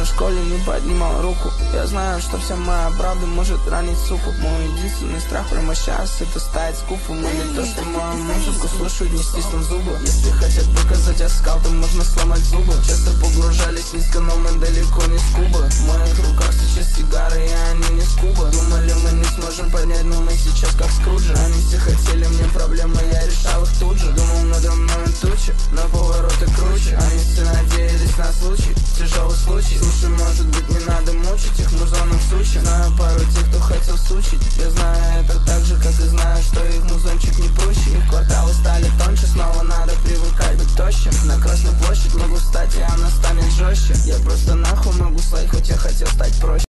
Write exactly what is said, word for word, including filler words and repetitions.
в школе не поднимал руку. Я знаю, что вся моя правда может ранить суку. Мой единственный страх прямо сейчас — это стать скуфом. Или то, что мою музыку слушают, не стиснув зубы. Если хотят показать оскал, то можно сломать зубы. Часто погружались низко, но мы далеко не с Кубы. В моих руках сейчас сигары, и они не с Кубы. Думали, мы не сможем понять, но мы сейчас как Скруджи. Они все хотели мне проблемы, я решал их тут же. Думал, надо мной тучи, на повороты круче. Они все надеялись на случай, тяжелый случай. Слушай, может быть, не надо мучить их музоном сучи. Знаю пару тех, кто хотел сучить. Я знаю это так же, как и знаю, что их музончик не проще. Их кварталы стали тоньше, снова надо привыкать быть тощим. На Красную площадь могу встать, и она станет жестче. Я просто нахуй могу слать, хоть я хотел стать проще.